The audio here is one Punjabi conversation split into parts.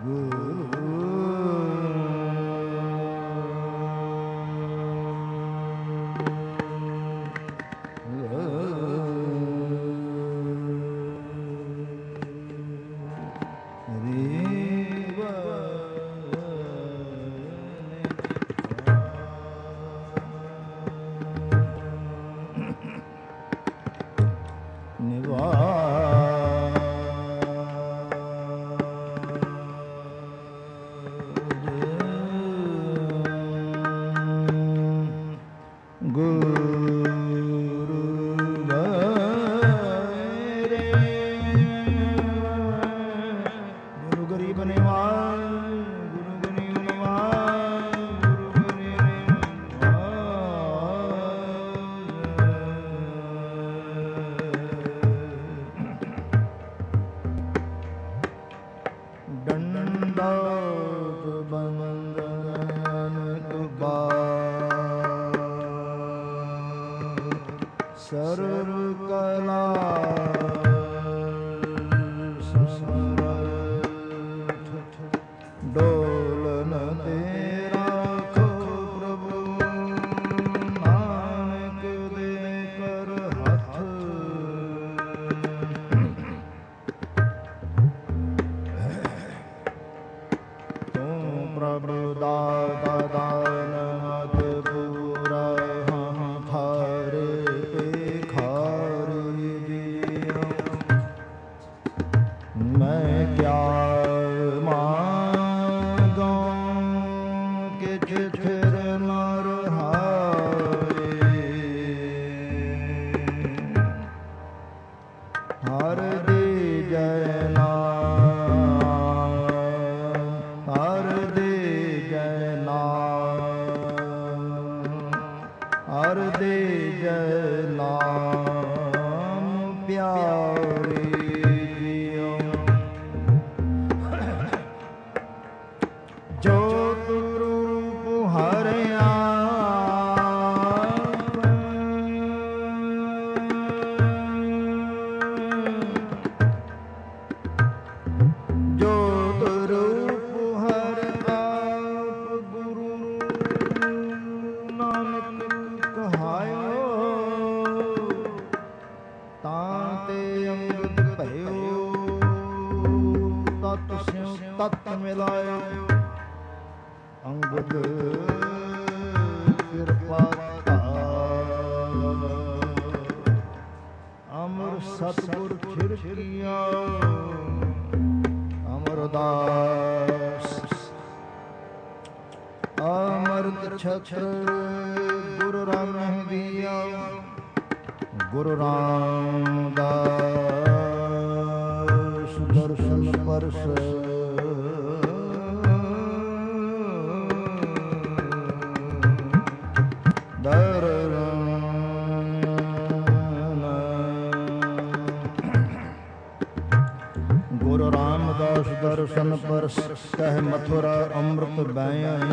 ਕਹਿ ਮਥੁਰਾ ਅੰਮ੍ਰਿਤ ਬੈਨ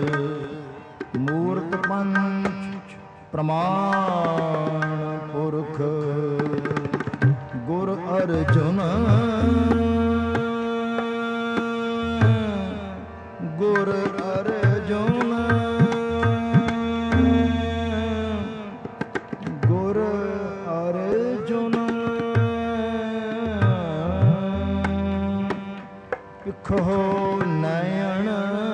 ਮੂਰਤ ਪੰਚ ਪ੍ਰਮਾਣ ਪੁਰਖ ਗੁਰ ਅਰਜੁਨ ਗੁਰ ਅਰਜੁਨ ਗੁਰ ਅਰਜੁਨ ਪਿਖੋ ਨੈਣ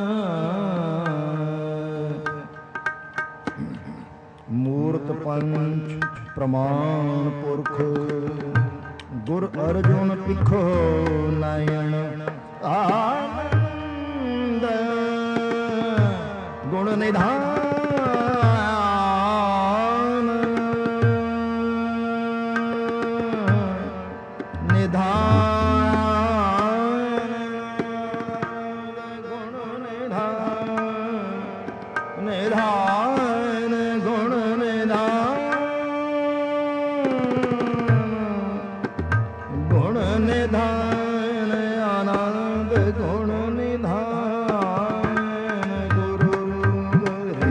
ਮੂਰਤ ਪੰਚ ਪ੍ਰਮਾਣ ਪੁਰਖ ਗੁਰ ਅਰਜੁਨ ਪਿਖੋ ਨੈਣ ਆਨੰਦ ਗੁਣ ਨਿਧਾਨ ਗੁਣ ਨਿਧਾਨ ਗੁਰੂ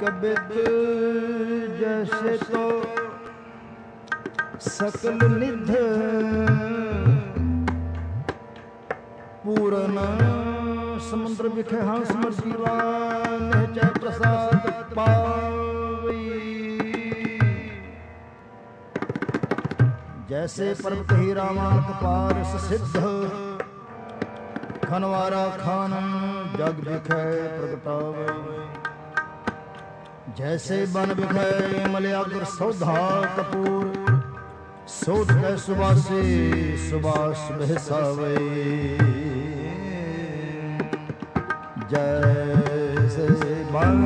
कबित जैसे तो सकल निध पूरन समुद्र बिखे हंस मर जीवान जय प्रसाद पावी। जैसे पर्वत ही रामानक पारस सिद्ध खनवारा खानन जग बिखै प्रगटावे। जैसे बन बिखै मलयाग्र सौधा कपूर सोध कै सुबासे सुबास बहसावे। जैसे बन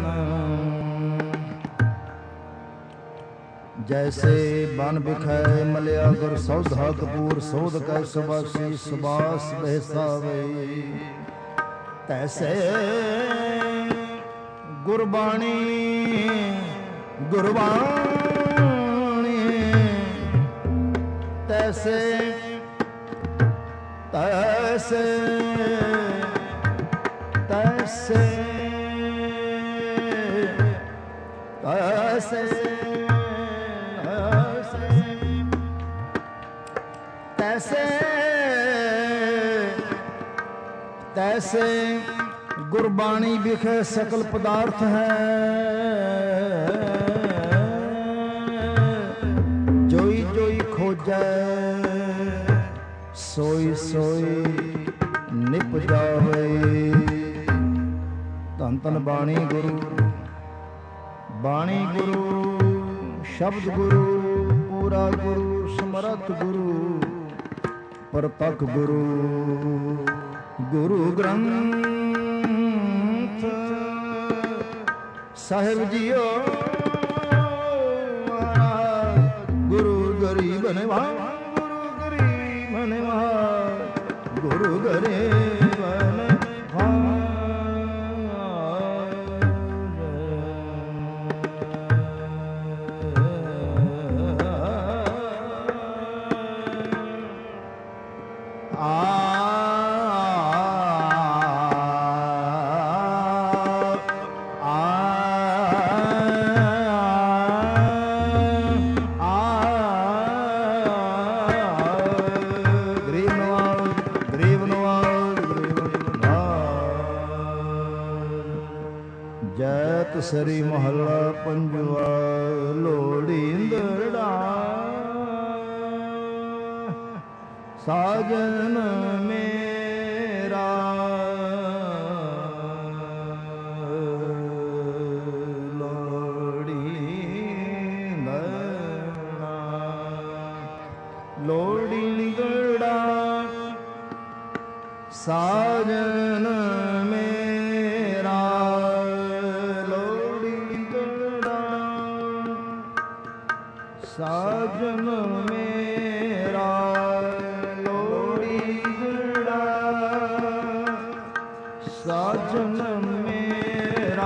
जैसे बन बिखै मलयागर सौधा कपूर सोध कै सुबासी सुबास बहसावे। तैसे गुरबाणी गुरबाणी तैसे तैसे तैसे तैसे तैसे तैसे गुरबाणी बिखे सकल पदार्थ है। जोई जोई खोजै सोई सोई निप जावे। धन धन बाणी गुरु बाणी गुरु शब्द गुरु पूरा गुरु समर्थ गुरु परतक गुरु गुरु ग्रंथ साहिब जियो। गुरु गरीब ने गुरु गरीब ने गुरु गरीब ने सरी महला पंजवा लोड़ींदड़ा साजन मेरा लोड़ींदड़ा लोड़ींदड़ा साजन मेरा साजन मेरा लोड़ींदड़ा साजन मेरा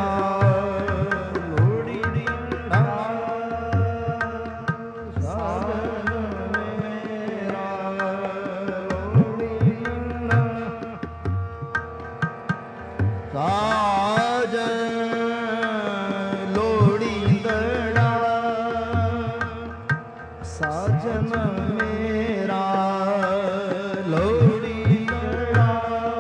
लोड़ींदड़ा साजन मेरा लोड़ींदड़ा साजन मेरा लोड़ींदड़ा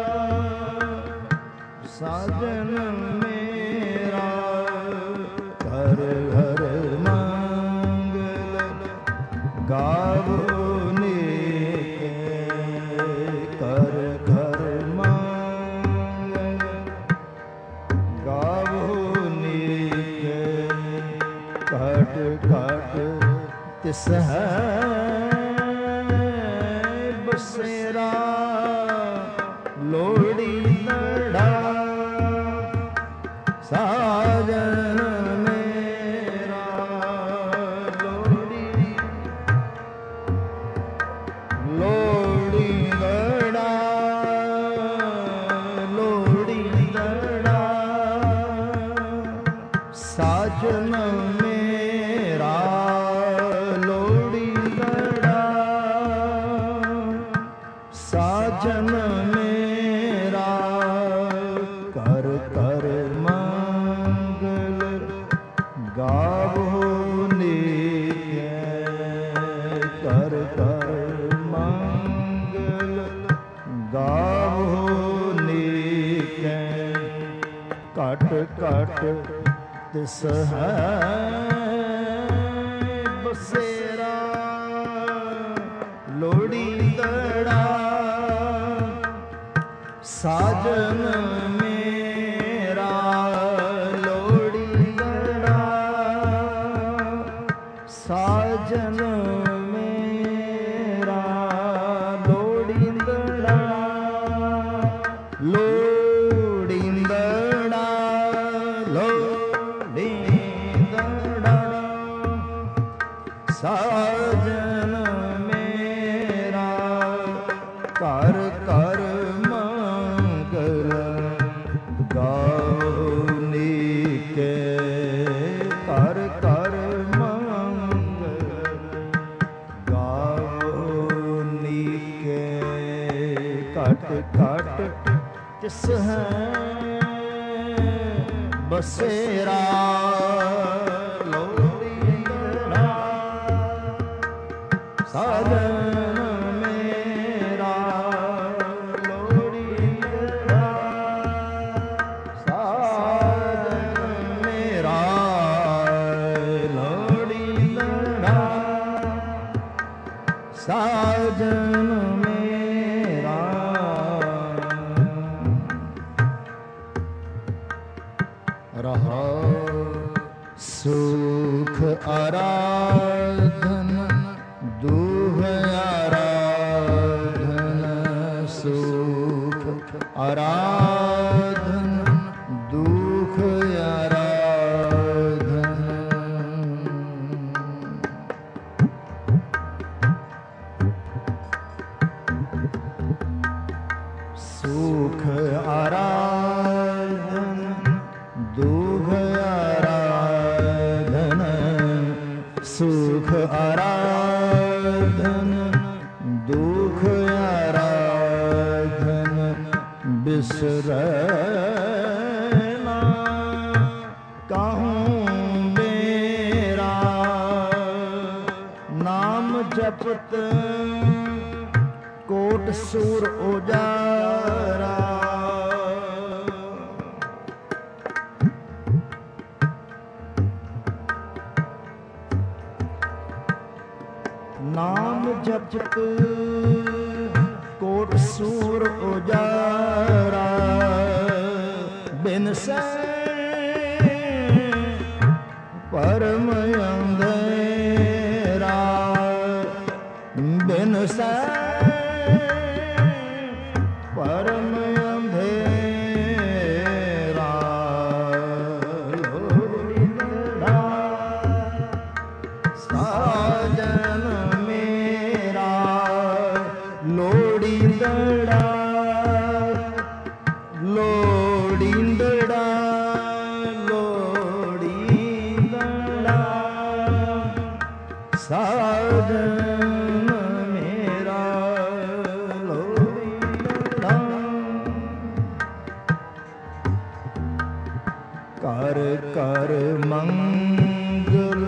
साजन मेरा घर घर मंगल गावो नीके घर घर मंगल गावो नीके घट घट तिस है बसेरा लोड़ींदड़ा साजन मेरा लोड़ींदड़ा लोड़ींदड़ा साजन मेरा साजन मेरा कर कर मंगल ਗਾਵੋ ਨੀਕੈ ਘਟ ਘਟ ਤਿਸ ਹੈ ਬਸੇਰਾ ਲੋੜੀਂਦੜਾ ਸਾਜਨ ਮੇਰਾ ਲੋੜੀਂਦੜਾ ਸਾਜਨ ਮੇਰਾ ਲੋੜੀਂਦੜਾ ਲੋੜੀਂਦੜਾ ਲੋੜੀਂਦੜਾ ਸਾਜਨ ਮੇਰਾ ਘਰ ਘਰ ਮੰਗਲ ਗਾਓ ਨੀਕੈ ਘਰ ਘਰ ਮੰਗਲ ਗਾਓ ਨੀਕੈ ਘਟ ਘਟ ਤਿਸ ਹੈ ਬਸੇਰਾ ਲੋੜੀਂਦੜਾ ਸਾਜਨ ਮੇਰਾ ਲੋੜੀਂਦੜਾ ਸਾਜਨ ਮੇਰਾ ਲੋੜੀਂਦੜਾ ਸਾਜਨ ਮੇਰਾ ਰਹਾ ਸੁਖ ਆਰਾਧਨ ਦੁਹ ਆਰਾਧਨ ਸੁਖ ਆਰਾਧਨ ਦੁਖ ਆਰਾਧਨ ਸੁਖ ਆਰਾਧਨ ਦੁਖ ਆਰਾਧਨ ਸੁਖ ਆਰਾਧਨ ਦੁਖ ਆਰਾਧਨ ਬਿਸਰੈ ਨਾ ਕਾਹੂੰ ਮੇਰਾ ਨਾਮ ਜਪਤ ਕੋਟ ਸੂਰ ਉਜਾਰਾ ਨਾਮ ਜਪਤ ਕੋਟ ਸੂਰ ਉਜਾਰਾ ਬਿਨਸੈ ਪਰਮ ਅੰਧੇਰਾ ਬਿਨਸੈ ਪਰਮ ਅੰਧੇਰਾ ਲੋੜੀਂਦੜਾ ਸਾਜਨ ਮੇਰਾ ਲੋੜੀਂਦੜਾ ਲੋੜੀਂਦੜਾ ਲੋੜੀਂਦੜਾ ਸਾਜਨ ਮੇਰਾ ਲੋੜੀਂਦੜਾ ਕਰ ਕਰ ਮੰਗਲ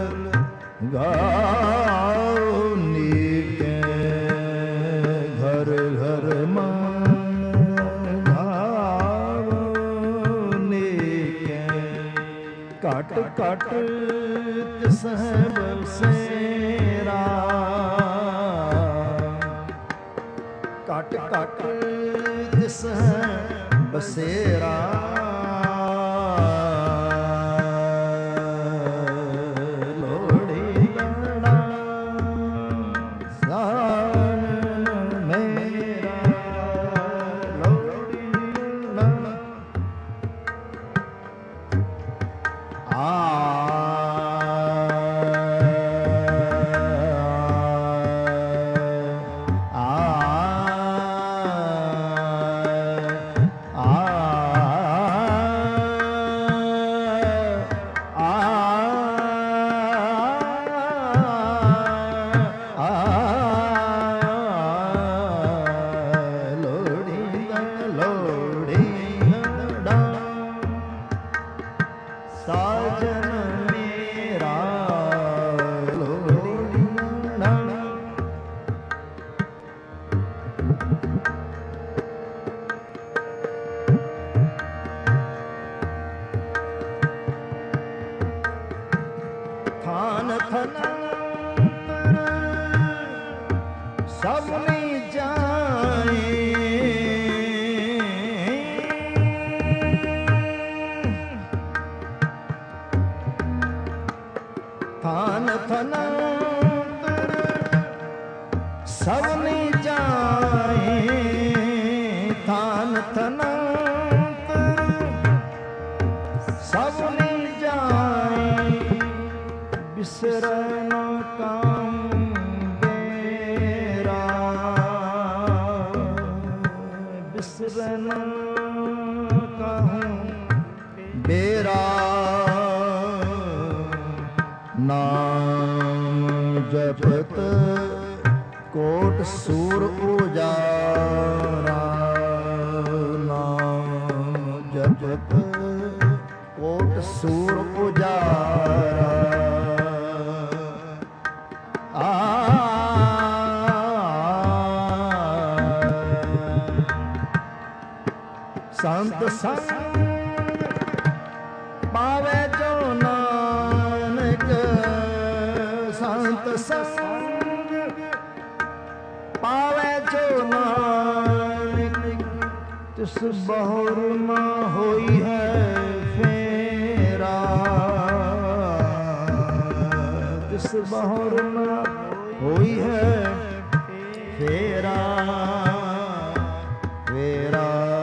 ਗਾਓ ਨੀਕੈ ਘਰ ਘਰ ਮੰਗਲ ਗਾਓ ਨੀਕੈ ਘਟ ਘਟ ਤਿਸ ਹੈ ਬਸੇਰਾ ਘਟ ਘਟ ਤਿਸ ਹੈ ਬਸੇਰਾ ਅਨੰਤ ਸਭ ਨੀ ਜਾਏ ਬਿਸਰੈ ਨਾ ਕਾਮ ਬੇਰਾ ਬਿਸਰੈ ਨਾ ਕਾਹੂੰ ਬੇਰਾ ਨਾਮ ਜਪਤ ਕੋਟ ਸੂਰ ਉਜਾਰਾ ਨਾਮ ਜਪਤ ਕੋਟ ਸੂਰ ਉਜਾਰਾ ਸੰਤ ਸੰਗ ਪਾਵੇ ਜੋ ਨਾਨਕ ਸੰਤ ਸੰਗ ਪਾਵੇ ਜੋ ਨਾਨਕ ਤਿਸ ਬਹੁਰ ਨਾ ਹੋਈ ਹੈ ਫੇਰਾ ਤਿਸ ਬਹੁਰ ਨਾ ਹੋਈ ਹੈ ਫੇਰਾ ਫੇਰਾ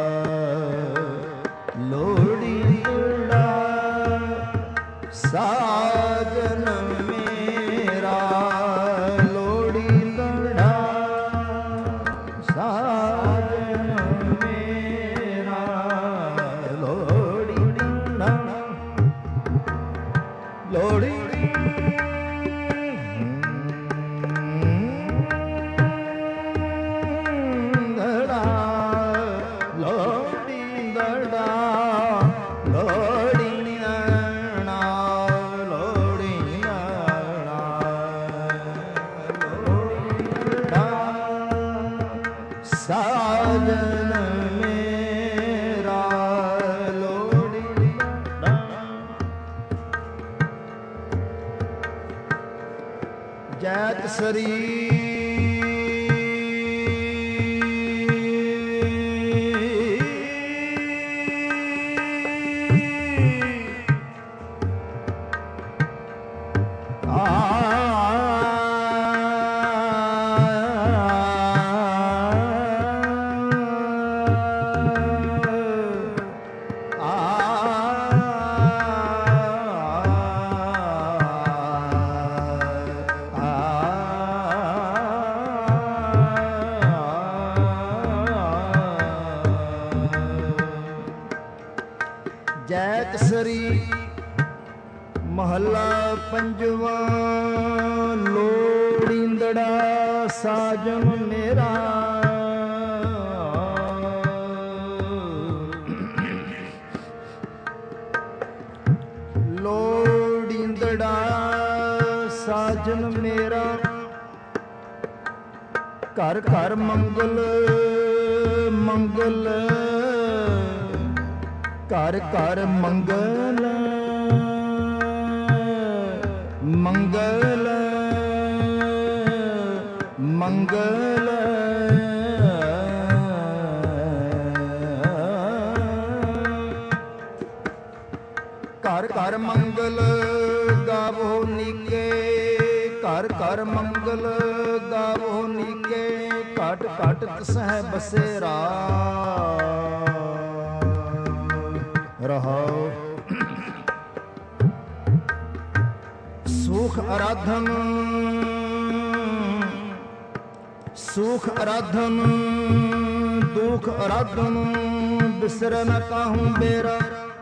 ਲੋੜੀ ੜਾ ਸਾਜਨ ਮੇਰਾ ਲੋੜੀ ੜਾ ਸਾਜਨ ਮੇਰਾ ਲੋੜੀ ੜਾ ਲੋੜੀ ਸਾਜਨ ਮੇਰਾ ਲੋੜੀ ਜੈਤ ਸਰੀ ਜੈਤ ਸਰੀ ਮਹੱਲਾ ਪੰਜਵਾਂ ਲੋੜੀਂਦੜਾ ਸਾਜਨ ਮੇਰਾ ਲੋੜੀਂਦੜਾ ਸਾਜਨ ਮੇਰਾ ਘਰ ਘਰ ਮੰਗਲ ਮੰਗਲ ਘਰ ਘਰ ਮੰਗਲ ਮੰਗਲ ਮੰਗਲ ਘਰ ਘਰ ਮੰਗਲ ਗਾਵੋ ਨੀਕੇ ਘਰ ਘਰ ਮੰਗਲ ਗਾਵੋ ਨੀਕੇ ਘਟ ਘਟ ਤਸਹਿ ਬਸੇਰਾ ਰਹਾਉ ਸੁਖ ਆਰਾਧਨ ਸੁਖ ਆਰਾਧਨ ਦੁਖ ਆਰਾਧਨ ਬਿਸਰ ਨ ਕਾਹੂੰ ਬੇਰਾ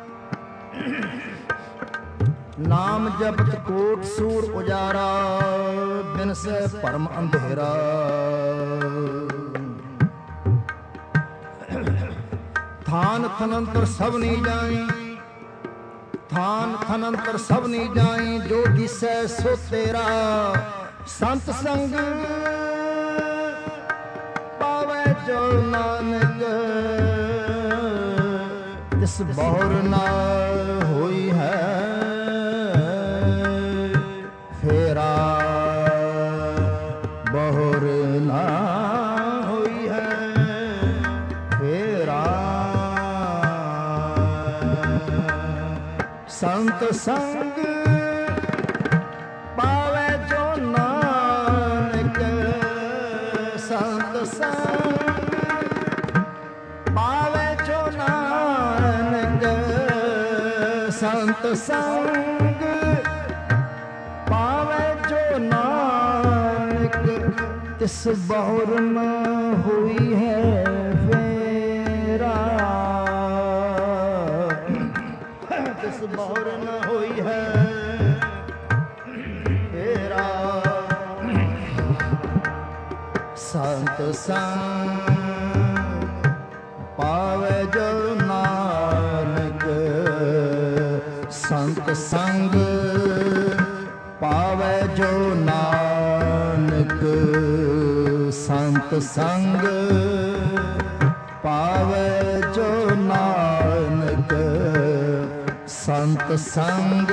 ਨਾਮ ਜਪਤ ਕੋਟ ਸੂਰ ਉਜਾਰਾ ਬਿਨਸੈ ਭਰਮ ਅੰਧੇਰਾ ਥਾਨ ਥਨੰਤਰ ਸਭ ਨੀ ਜਾਈ ਥਾਨ ਥਨੰਤਰ ਸਭ ਨੀ ਜਾਈ ਜੋ ਦਿਸੈ ਸੋ ਤੇਰਾ ਸੰਤ ਸੰਗ ਪਾਵੇ ਜੋ ਨਾਨਕ ਜਿਸ ਬਹੁਰ ਨਾ ਹੋਈ ਹੈ ਫੇਰਾ ਬਹੁਰ ਨਾ ਹੋਈ ਹੈ ਫੇਰਾ ਸੰਤ ਸੰਗ ਪਾਵੇ ਜੋ ਨਾਨਕ ਸੰਤ ਸੰਗ ਪਾਵੇ ਜੋ ਸੰਤ ਸੰਗ ਪਾਵੇ ਜੋ ਨਾਨਕ ਤਿਸ ਬਹੁਰ ਨ ਹੋਈ ਹੈ ਫੇਰਾ ਤਿਸ ਬਹੁਰ ਨ ਹੋਈ ਹੈ ਫੇਰਾ ਸੰਤ ਸੰਗ ਪਾਵੇ ਜੋ ਨਾਨਕ ਸੰਤ ਸੰਗ ਪਾਵੇ ਜੋ ਨਾਨਕ ਸੰਤ ਸੰਗ ਪਾਵੇ ਜੋ ਨਾਨਕ ਸੰਤ ਸੰਗ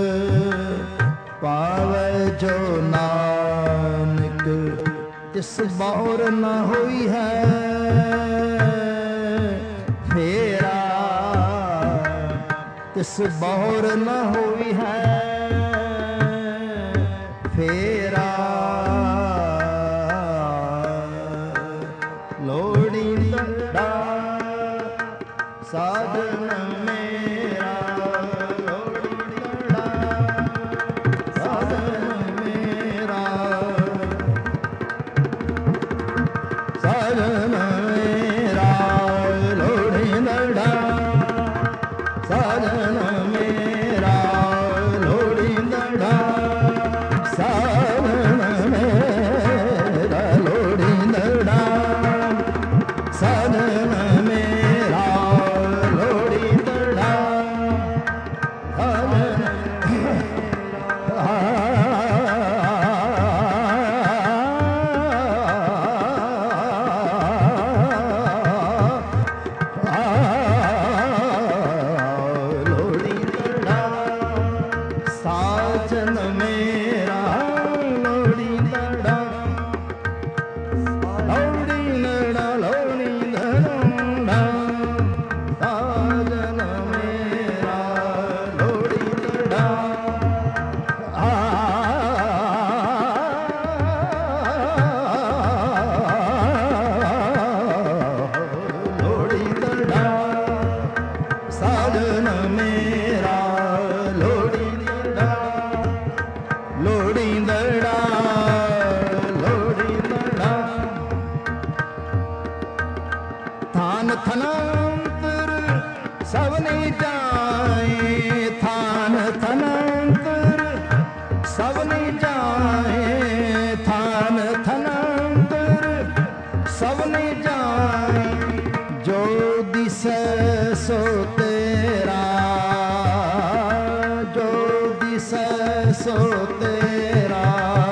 ਪਾਵੇ ਜੋ ਨਾਨਕ ਤਿਸ ਬਹੁਰ ਨ ਹੋਈ ਹੈ ਫੇਰਾ ਤਿਸ ਬਹੁਰ ਨ ਹੋਈ ਹੈ ਫੇਰਾ ਲੋੜੀਂਦਾ ਸਾਧਨ ਮੇਰਾ ਲੋੜੀਂਦਾ ਸਾਧਨ ਮੇਰਾ ਸਾਧਨ ਮੇਰਾ ਲੋੜੀਂਦਾ ਸਾਧਨ ਮੇਰਾ ਲੋੜੀਂਦਾ ਸਾਧਨ ਮੇਰਾ ਲੋੜੀਂਦਾ ਸਾਧਨ ਮੇਰਾ ਲੋੜੀਂਦਾ ਸਾਜਨ ਮੇਰਾ ਲੋੜੀਂਦਾ ਲੋੜੀਂਦਾ ਲੋੜੀਂਦਾ ਸਾਜਨ ਮੇਰਾ ਲੋੜੀਂਦਾ ਲੋੜੀਂਦਾ ਸਾਜਨ ਮੇਰਾ ਲੋੜੀਂਦਾ ਲੋੜੀਂਦਾ ਲੋੜੀਂਦਾ ਥਾਨ ਥਨੰਤਰ ਸਭਨੀ ਜਾਏ ਥਾਨ ਥਨੰਤਰ ਸਭਨੀ ਜਾਏ ਥਾਨ ਥਨੰਤਰ ਸਭਨੀ ਜਾਏ ਜੋ ਦਿਸੈ ਸੋ ਤੇਰਾ ਜੋ ਦਿਸੈ ਸੋ ਤੇਰਾ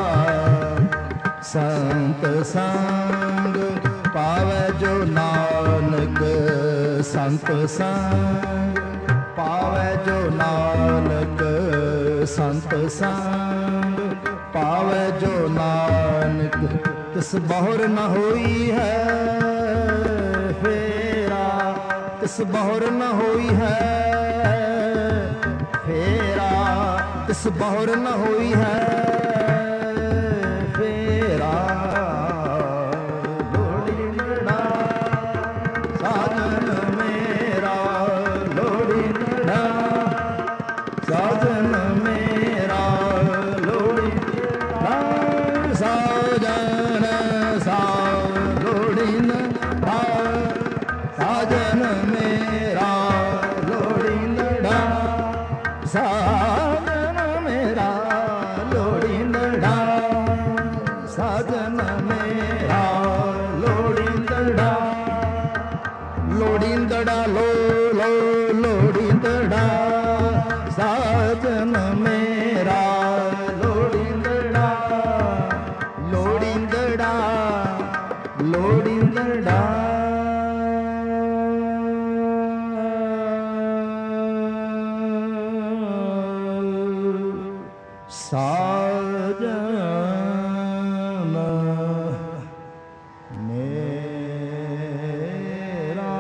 ਸੰਤ ਸੰਗ ਪਾਵੇ ਜੋ ਨਾਨਕ ਸੰਤ ਸੰਗ ਪਾਵੇ ਜੋ ਨਾਨਕ ਸੰਤ ਸੰਗ ਪਾਵੇ ਜੋ ਨਾਨਕ ਤਿਸ ਬਹੁਰ ਨ ਹੋਈ ਹੈ ਫੇਰਾ ਤਿਸ ਬਹੁਰ ਨ ਹੋਈ ਹੈ ਫੇਰਾ ਤਿਸ ਬਹੁਰ ਨ ਹੋਈ ਹੈ ਫੇਰਾ ਲੋੜੀਂਦਾ ਸਾਜਨ ਮੇਰਾ ਲੋੜੀਂਦਾ ਸਾਜਨ ਮੇਰਾ ਲੋੜੀਂਦਾ ਸਾਜਨ ਸਾ ਲੋੜੀਂਦਾ ਸਾਜਨ ਮੇਰਾ ਲੋੜੀਂਦਾ ਸਾਜਨ ਮੇਰਾ ਲੋੜੀਂਦਾ ਸਾਜਨ ਮੇਰਾ ਲੋੜੀਂਦਾ ਲੋੜੀਂਦਾ ਲੋ ਲੋ ਲੋੜੀਂਦਾ ਸਾਜਨ ਮੇਰਾ ਲੋੜੀਂਦਾ ਲੋੜੀਂਦਾ ਲੋੜੀਂਦਾ ਸਾਜਨ ਮੇਰਾ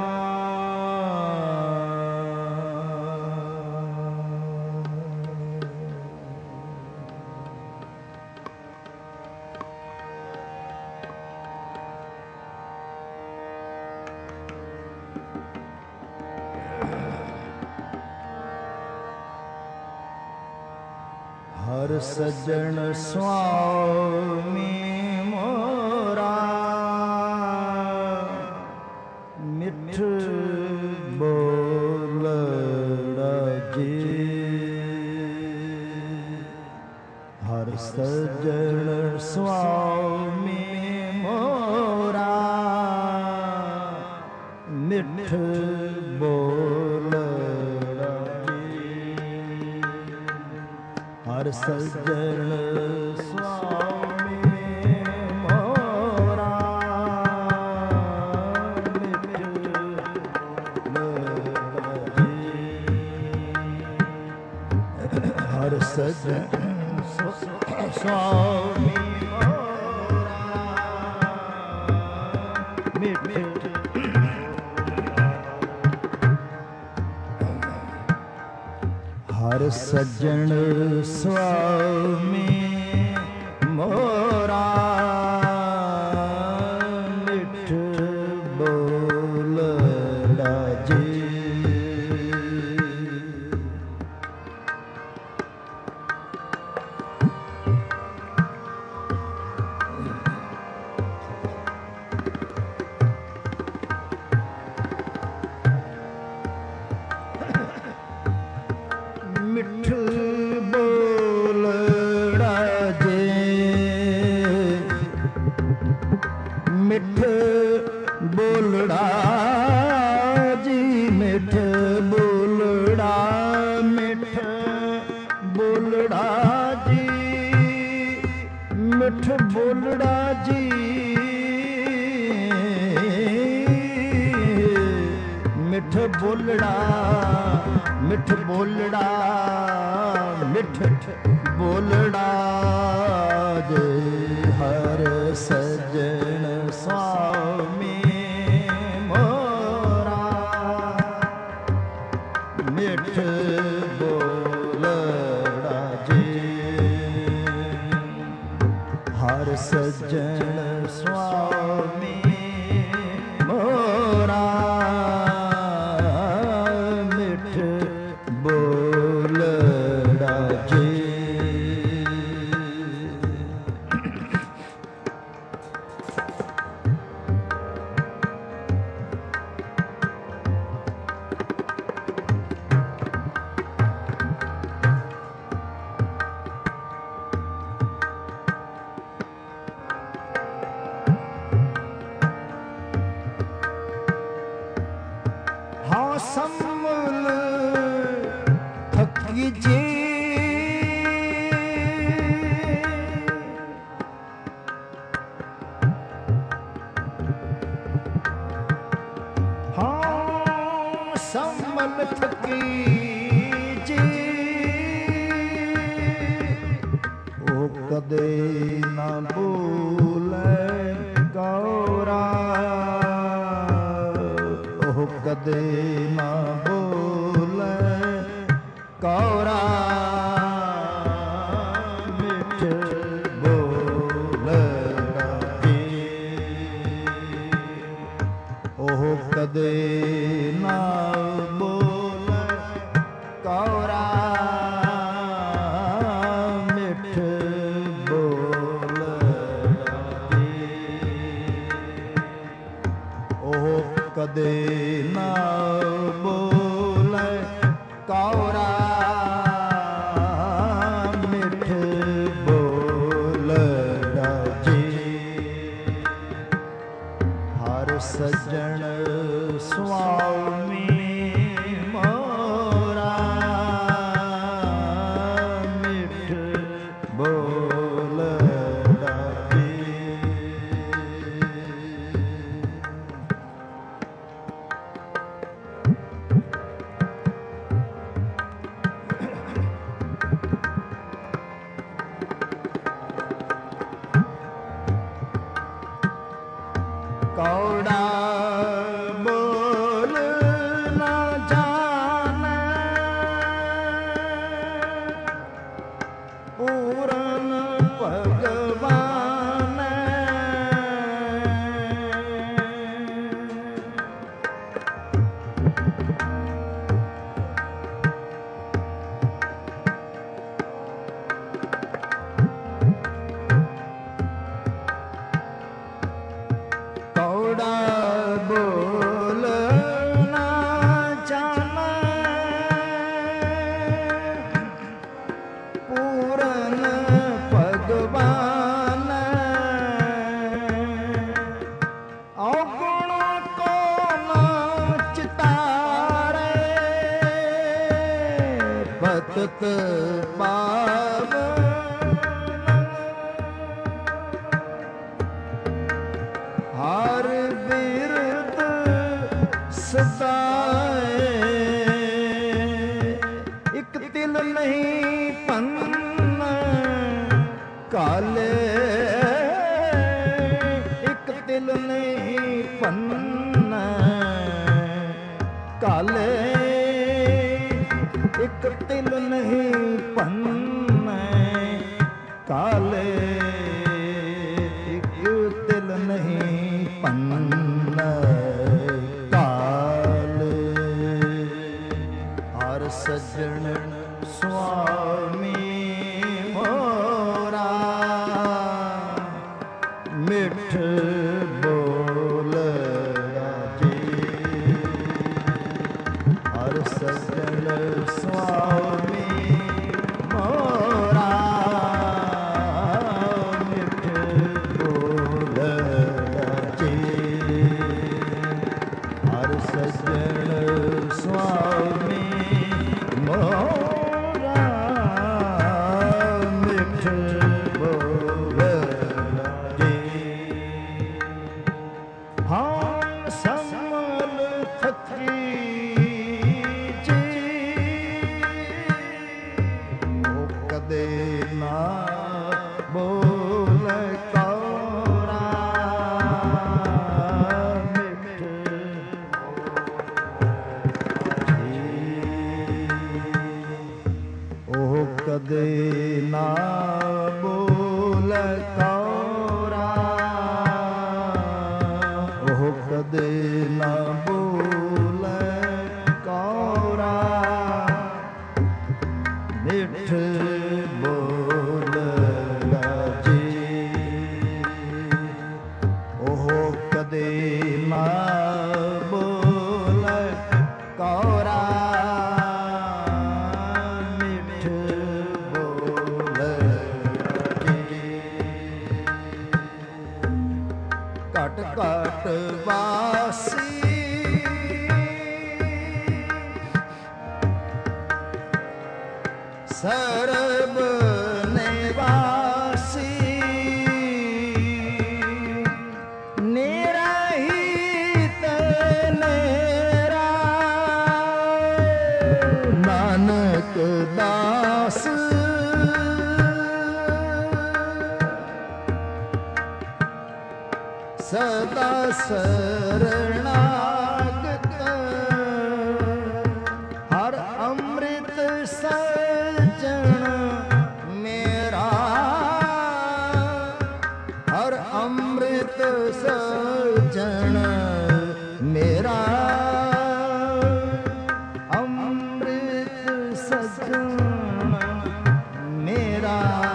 सज्जन स्वामी मोरा मिठ बोलड़ा जी हर सज्जन स्वामी मोरा मिठ बोलड़ा जी हर सज्जन स्वामी मोरा मिठ बोलड़ा जी हर सज्जन स्वामी हर सज्जन स्वामी मोरा मिठ बोलड़ा जी मिठ बोलड़ा जे मिठ बोलड़ा जी मिठ बोलड़ा मिठ बोलड़ा जी मिठ बोलड़ा जी मिठ बोलड़ा मिठ बोलड़ा मिठ बोलड़ा जे हर सज्जन स्वामी मोरा मिठ बोलड़ा जे हर सज्जन स्वामी मोरा बोलड़ा जी हाँ सम्मल थकी जी हाँ सम्मल थकी जी ओ कदे ना बोले गौरा ओ कदे ना बोले गौरा मिठ बोलड़ा जी ओह कदे ना बोले गौरा मिठ बोलड़ा जी ओह कदे ना बोले गौरा मिठ बोलड़ा जी हर सज्जन स्वामी मोरा मिठ बोलड़ा जी कौड़ा बोल ਭਗਤ ਪਾਵਨ ਹਰ ਬਿਰਦ ਸਦਾਏ ਇੱਕ ਤਿਲ ਨਹੀਂ ਪੰਨ ਕਾਲੇ ਇੱਕ ਤਿਲ ਨਹੀਂ ਪੰਨ ਕਾਲੇ ਇੱਕ ਤਿਲ ਨਹੀਂ ਪੰਨ ਕਾਲੇ ਇੱਕ ਤਿਲ ਨਹੀਂ ਪੰਨ ਕਾਲੇ ਹਰ ਸੱਜਣ ਸੁਆਮੀ ਮੋਰਾ ਮਿੱਠ ਬੋਲ ਰਾਜੇ ਹਰ ਸੱਜਣ ਸੁਆਮੀ ਮੋਰਾ ਮਿੱਠ ਬੋਲ ਰਾਜੇ ਹਰ ਸੱਜਣ ਸੁਆਮੀ ਮੋਰਾ ਮਿੱਠ ਬੋਲ ਰਾਜੇ ਹਾਂ ਸੰਮਲ ਥਕੀ ਕਦੇ ਨਾ ਬੋਲ ਕੌਰਾ ਮਿੱਠ ਉਹ ਕਦੇ ਨਾ ਬੋਲ ਕੌਰਾ ਉਹ ਕਦੇ ਨਾ ਬੋਲ ਕੌਰਾ ਮਿੱਠ ਬੋਲ ਰਾਜੇ ਉਹ ਕਦੇ ਨਾ ਬੋਲ ਕੌਰਾ ਮਿੱਠ ਬੋਲ ਰਾਜੇ ਘਟ ਘਟ ਵਾਸੀ ਸਰਬ ਨਿਵਾਸੀ ਨਿਰਹਿਤ ਨੇਰਾ ਨਾਨਕ ਦਾਸ ਸਦਾ ਸਰਣਾਗਤ ਹਰ ਅੰਮ੍ਰਿਤ ਸਜਣ ਮੇਰਾ ਹਰ ਅੰਮ੍ਰਿਤ ਸਜਣ ਮੇਰਾ ਅੰਮ੍ਰਿਤ ਸਜਣ ਮੇਰਾ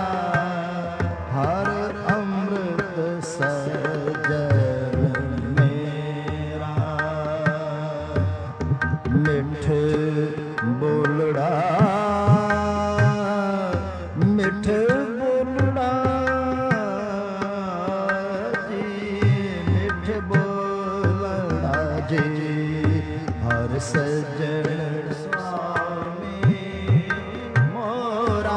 ਹਰ ਅੰਮ੍ਰਿਤ ਸਜਣ ਮੇਰਾ ਮਿੱਠ ਬੋਲੜਾ ਮਿੱਠ ਬੋਲੜਾ ਜੀ ਮਿੱਠ ਬੋਲੜਾ ਜੀ ਹਰ ਸੱਜਣ ਸੁਆਮੀ ਮੋਰਾ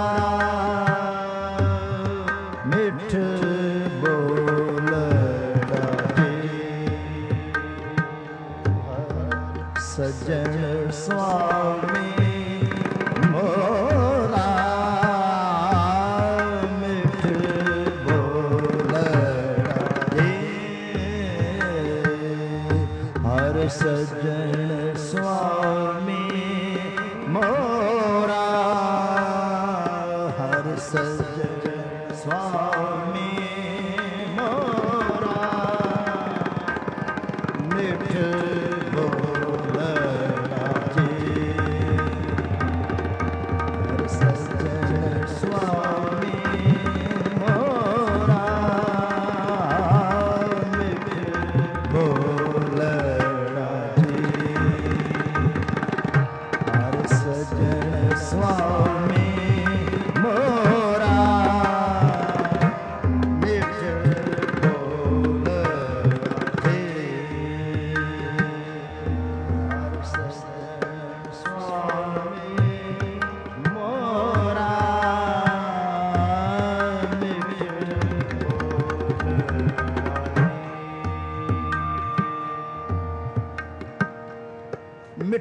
ਮਿੱਠ ਬੋਲੜਾ ਜੀ ਸੱਜਣ ਸੁਆਮੀ ਮੋਰਾ ਮਿੱਠ ਬੋਲੜਾ ਜੀ ਹਰ ਸੱਜਣ ਸੁਆਮੀ ਮੋਰਾ ਹਰ ਸੱਜਣ ਸੁਆਮੀ ਮੋਰਾ ਮਿੱਠ ਬੋਲੜਾ ਜੀ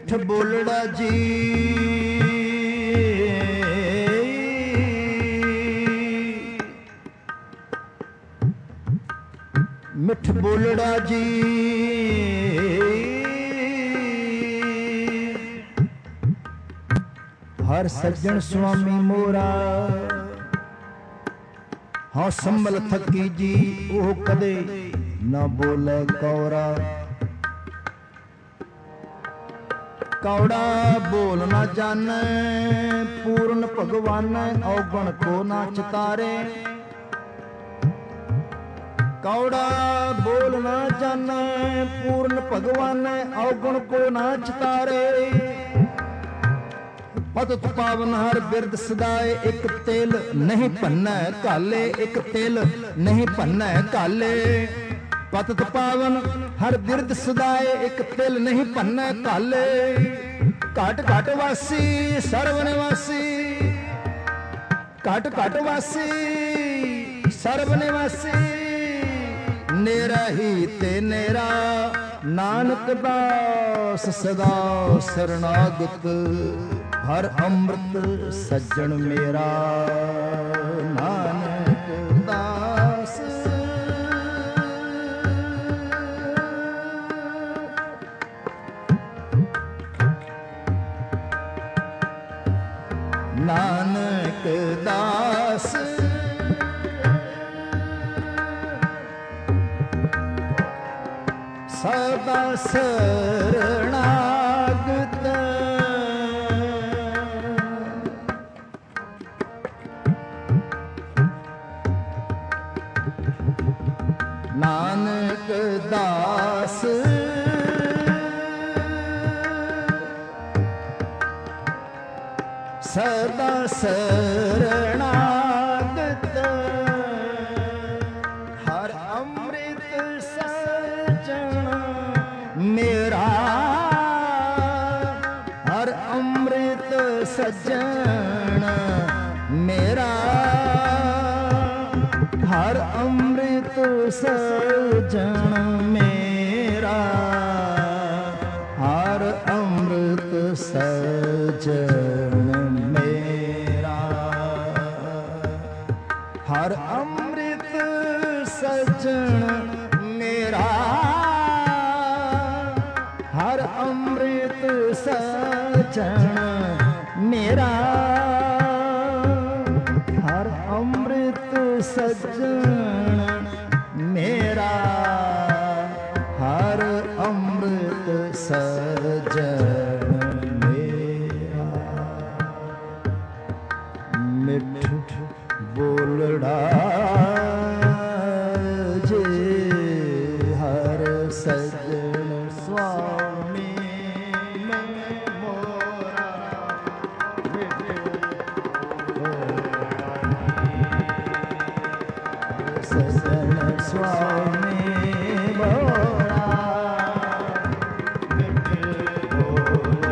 ਮਿੱਠ ਬੋਲੜਾ ਜੀ ਮਿੱਠ ਬੋਲੜਾ ਜੀ ਹਰ ਸੱਜਣ ਸੁਆਮੀ ਮੋਰਾ ਹਾਂ ਸੰਭਲ ਥਕੀ ਜੀ ਉਹ ਕਦੇ ਨਾ ਬੋਲੇ ਕੌੜਾ ਕੌੜਾ ਬੋਲ ਨਾ ਜਾਣੈ ਪੂਰਨ ਭਗਵਾਨ ਔਗਣ ਕੋ ਨਾ ਚਿਤਾਰੇ ਕੌੜਾ ਬੋਲ ਨਾ ਜਾਣੈ ਪੂਰਨ ਭਗਵਾਨ ਔਗਣ ਕੋ ਨਾ ਚਿਤਾਰੇ ਪਤਿਤ ਪਾਵਨ ਹਰ ਬਿਰਦ ਸਦਾਏ ਇੱਕ ਤਿਲ ਨਹੀਂ ਭੰਨੈ ਘਾਲੇ ਇੱਕ ਤਿਲ ਨਹੀਂ ਭੰਨੈ ਘਾਲੇ ਪਤਿਤ ਪਾਵਨ ਹਰ ਬਿਰਦ ਸਦਾਏ ਇੱਕ ਤਿਲ ਨਹੀਂ ਭੰਨੈ ਘਾਲੇ ਘਟ ਘਟ ਵਾਸੀ ਸਰਵ ਨਿਵਾਸੀ ਘਟ ਘਟ ਵਾਸੀ ਸਰਵ ਨਿਵਾਸੀ ਨੇਰਾ ਹੀ ਤੇ ਨੇਰਾ ਨਾਨਕ ਦਾਸ ਸਦਾ ਸਰਨਾਗਤ ਹਰ ਅੰਮ੍ਰਿਤ ਸੱਜਣ ਮੇਰਾ ਨਾਨਕ ਦਾਸ ਨਾਨਕ ਦਾਸ ਸਦਾ ਸਰਨਾਗਤ ਨਾਨਕ ਦਾਸ ਸਦਾ ਸਰਨਾਗਤ ਹਰ ਅੰਮ੍ਰਿਤ ਸੱਜਣ ਮੇਰਾ ਹਰ ਅੰਮ੍ਰਿਤ ਸੱਜਣ ਮੇਰਾ ਹਰ ਅੰਮ੍ਰਿਤ ਸੱਜਣ ਮੇਰਾ ਹਰ ਅੰਮ੍ਰਿਤ ਸੱਜਣ ਮੇਰਾ ਹਰ ਅੰਮ੍ਰਿਤ ਸੱਜਣ ਮੇਰਾ ਹਰ ਅੰਮ੍ਰਿਤ ਸੱਜਣ ਮੇਰਾ ਹਰ ਅੰਮ੍ਰਿਤ ਸੱਜਣ ਮੇਰਾ ਹਰ ਅੰਮ੍ਰਿਤ ਸੱਜਣ ਮੇਰਾ ਮਿੱਠ ਬੋਲੜਾ ਜੇ ਹਰ ਸੱਜਣ ਸੁਆਮੀ ਮੋਰਾ ਸੱਜਣ ਸੁਆਮੀ ਮੋਰਾ ਮਿੱਠ ਬੋਲੜਾ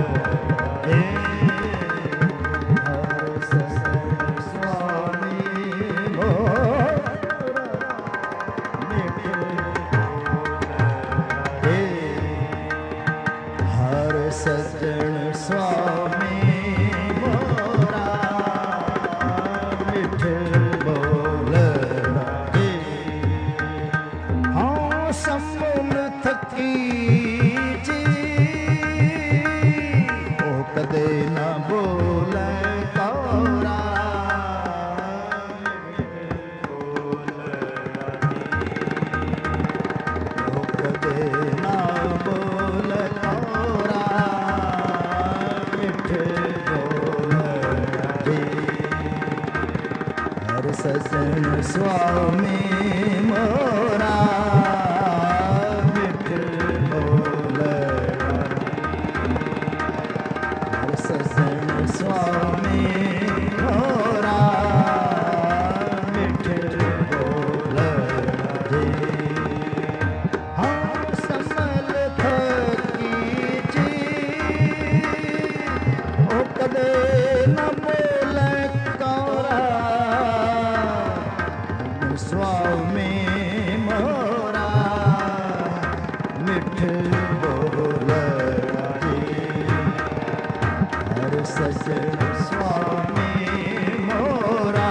ਹਰ ਸੱਜਣ ਸੁਆਮੀ ਮੋਰਾ ਮਿੱਠ ਹਰ ਸੱਜਣ ਸੁਆਮੀ ਮੋਰਾ ਮਿੱਠ ਬੋਲੜਾ ਹਾਂ ਸੰਭਲ ਥਕੀ ਜੀ ਉਹ ਕਦੇ ਨਾ ਬੋਲੇ ਕੌੜਾ ਉਹ ਕਦੇ ਨਾ ਬੋਲੇ ਕੌੜਾ ਮਿੱਠ ਬੋਲੜਾ ਹਰ ਸੱਜਣ ਸੁਆਮੀ ਮੋਰਾ ਮਿੱਠ ਬੋਲੜਾ ਹਰ ਸੱਜਣ ਸੁਆਮੀ ਮੋਰਾ ਮਿੱਠ ਬੋਲੜਾ ਹਾਂ ਸੰਭਲ ਥਕੀ ਜੀ ਉਹ ਕਦੇ ਨਾ ਬੋਲੇ ਕੌੜਾ ਸੁਆਮੀ ਮੋਰਾ ਮਿੱਠ ਬੋਲੜਾ सजन स्वामी मोरा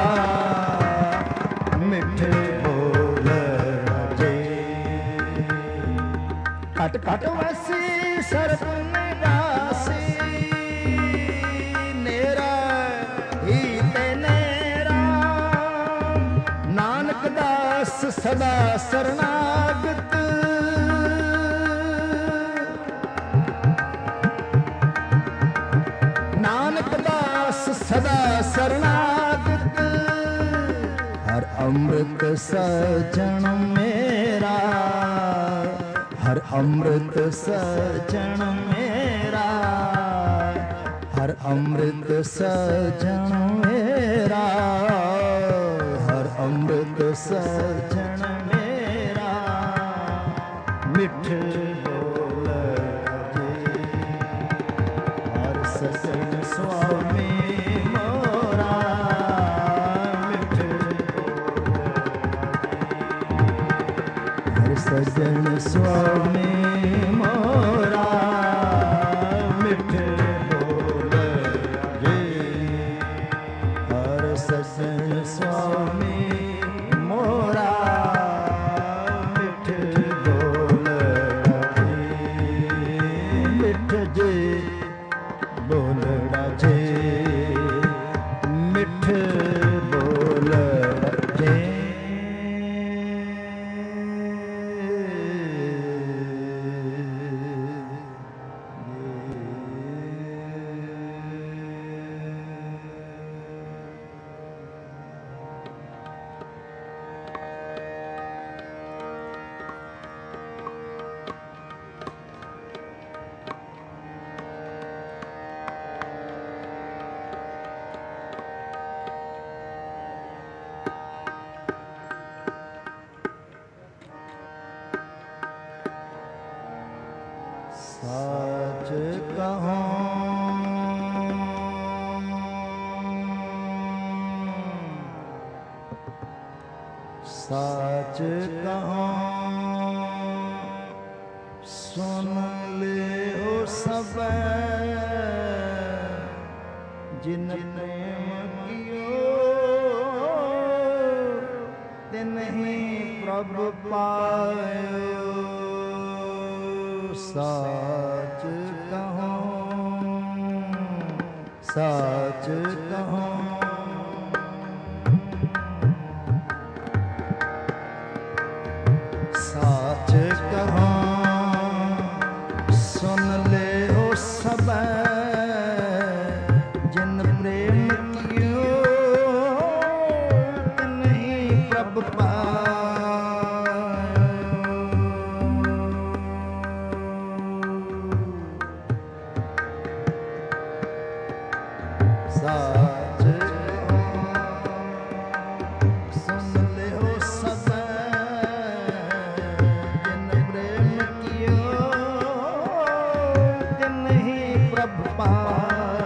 मिठे बोल राजे। कट कट वसी सरपन दासी नेरा ही ते नेरा नानक दास सदा शरणागत नानक दास सदा शरणागत हर अमृत सजन मेरा हर अमृत सजन मेरा हर अमृत सजन मेरा हर अमृत सजन मेरा मिठ बोल राजे। हर सजन स्वामी मोरा मिठ हर सजन स्वामी मोरा मिठ बोल रे। हर सजन स्वामी मोरा मिठ बोल रे। मिठ जे बोल राजे मिठ बोल राजे। साच कहूं साच कहूं सुन ले ओ सब जिन प्रेम कियो तिन्हीं प्रभु पायो। साच कहूं साच कहूं साच कहूं सुन ले ओ सब जिन प्रेम कियो तिन्हीं प्रभु पायो। साच सुन ले हो सब जिन प्रेम कियो तिन्हीं प्रभु पायो।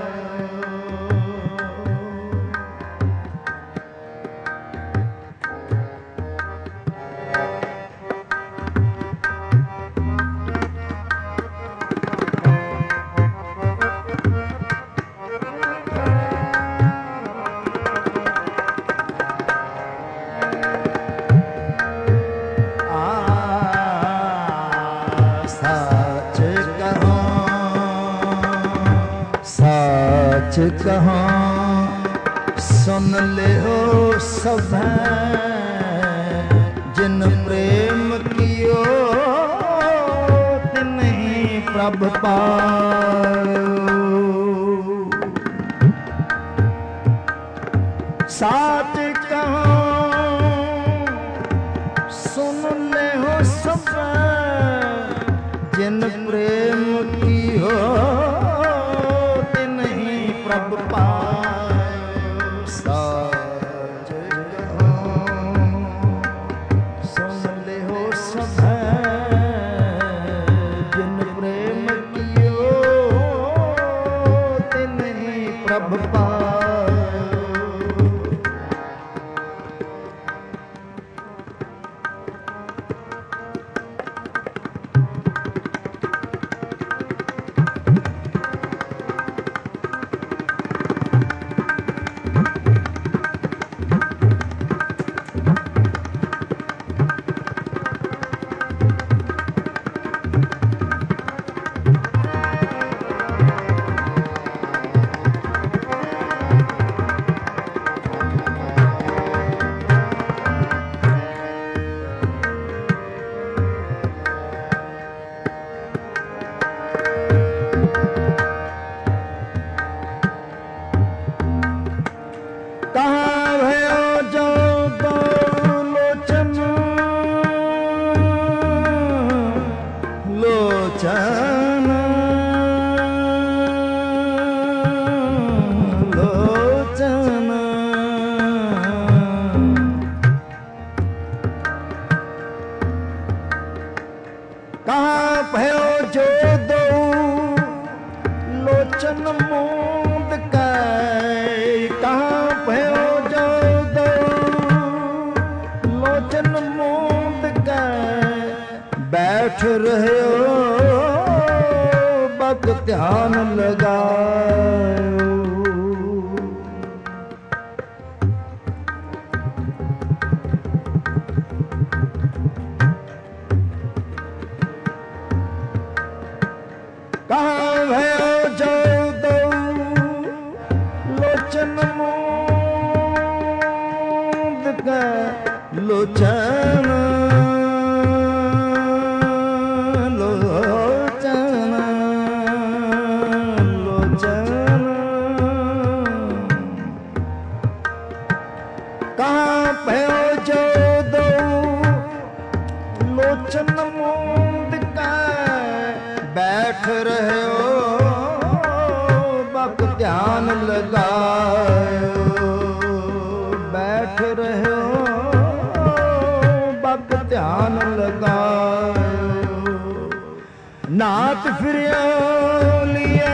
साच कहूं सुन ले हो सब जिन प्रेम कियो तिन्हीं प्रभु पायो। साच कहूं सुन ले हो सब जिन प्रेम कियो प्रभु पायो। साच कहूं सुन ले हो सब जिन प्रेम कियो तिन्हीं प्रभु पायो। लोचन मूंद कै कहाँ भयो जो दो लोचन मूंद कै बैठ रहे हो बक ध्यान लगाओ। कहाँ भयो जो दो लोचन मूंद कै लोचन लोचन लोचन कहाँ भयो जो दो लोचन मूंद कै बैठ रहे हो बक ध्यान लगाओ। बैठ रहे हो बक ध्यान लगाओ। नाथ फिर लिए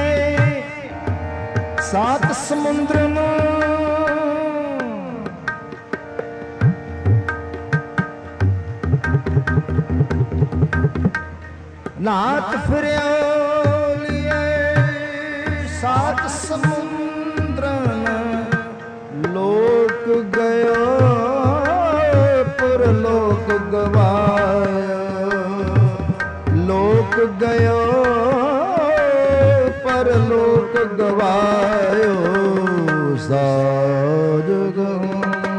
सात समुद्र में नाथ फिर लिए सात समुद्र लोक गयो पुरलोक गवायो। लोक गयो परलोक गवायो। साज गहो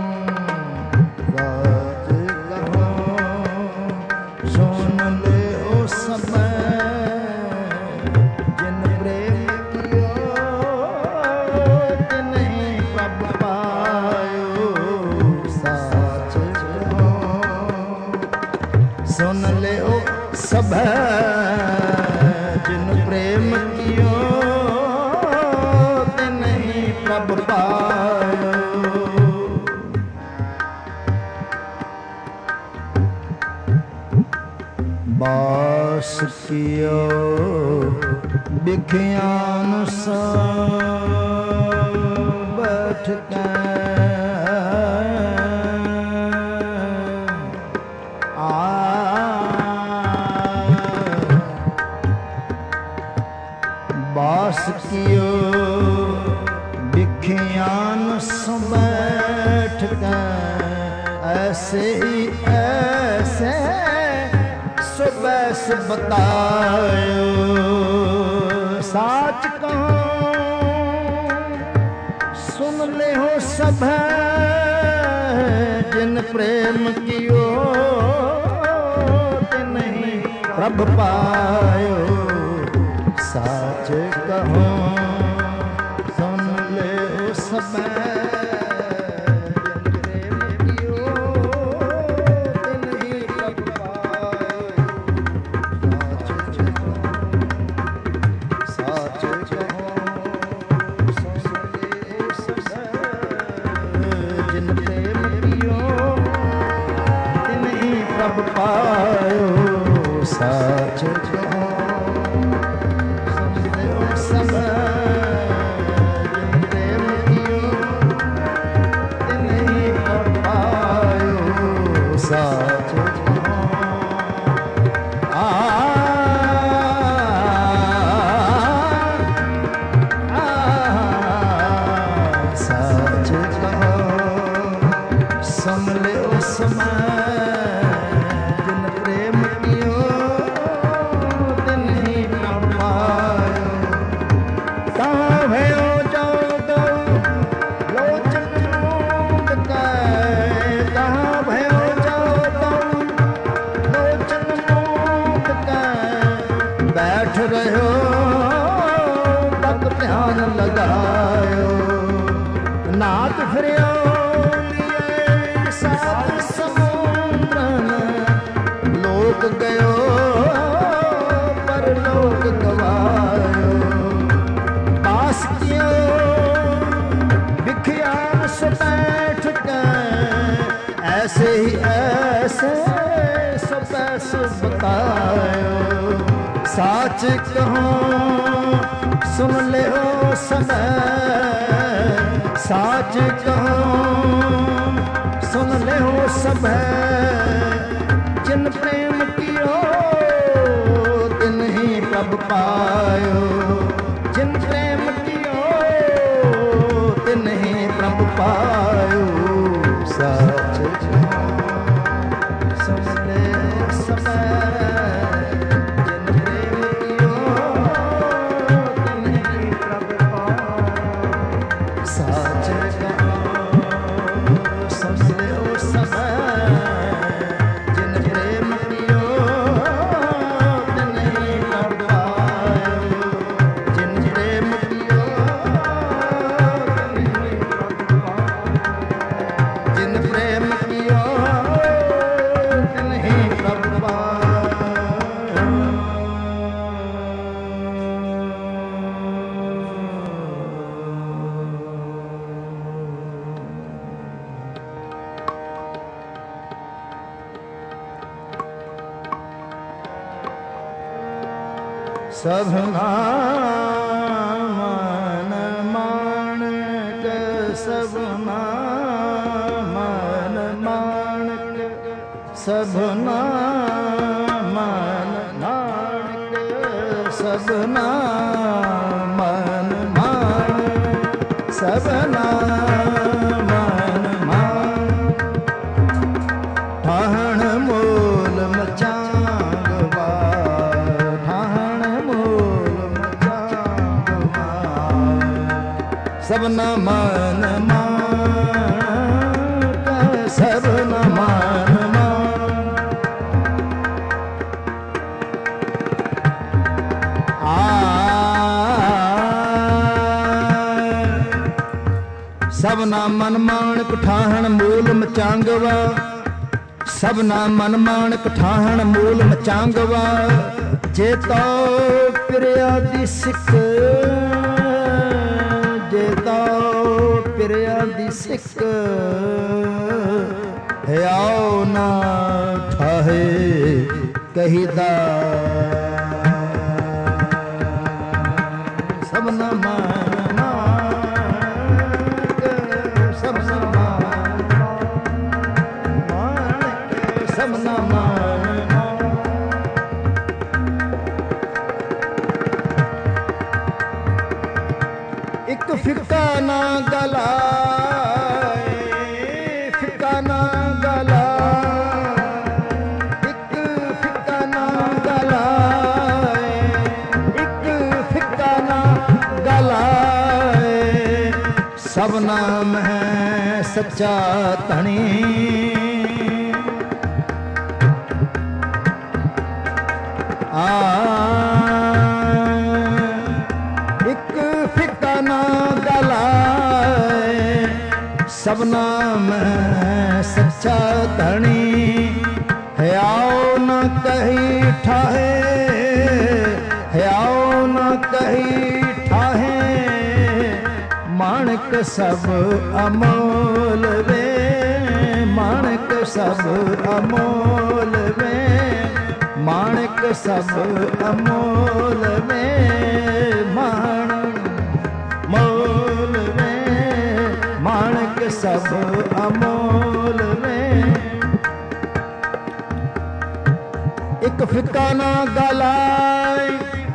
सुन ले ओ समय जिन प्रेम कियो तिन्हीं प्रभ पायो। साच कहो सुन ले ओ समय जिन प्रेम कियो तिन्हीं प्रभ पायो। बास कियो बिख्यान सा बैठ के बास कियो बिख्यान सा बैठ के ऐसे ही ऐसे बस बतायो। साच कहो सुन ले हो सब जिन प्रेम कियो तिन्हीं प्रभ पायो। साच कहो सुन ले हो सब पायो। साच कहो समझे सब जिन प्रेम कियो तिन्हीं प्रभ पायो। साच कहो साच कहो सुन ले ओ समय बैठ रहे हो बक ध्यान लगायो। नाथ फिर लिए सात समुद्र लोक गयो परलोक गवायो। बास कियो बिख्यान से बैठ के ऐसे ही ऐसे सब ऐसे बतायो। साच कहो सुन ले ओ समय साच कहूँ सुन ले ओ समय जिन प्रेम कियो तिन ही प्रभ पायो जिन प्रेम कियो तिन ही प्रभ पायो साच सुन ले समय सबना मन मानक सबना मन मानक सबना मन नानक सबना मन मानक सबना मन मान ठाहण मूल मचांगवा सबना मन मान सबना मन मान सबना मन मानक ठाहण मूल मचांगवा सबना मन मानक ठाहण मूल मचांगवा जे तो प्रिया दी सिख जे तो प्रिया दी सिख हियाओ ना ठाहे कहीदा सबना माना सबना मानक सबना माना एक फिक्का ना गलाए फिक्का ना गलाए एक फिक्का ना गलाए एक फिक्का ना गलाए सब नाम है सच्चा धनी सब नाम सच्चा धनी हियाओ न कही ठाहे हियाओ न कही ठाहे माणक सब अमोल वे माणक सब अमोल वे माणक सब अमोल वे मोल वे माणक सब अमोल में एक फिक्का ना गलाए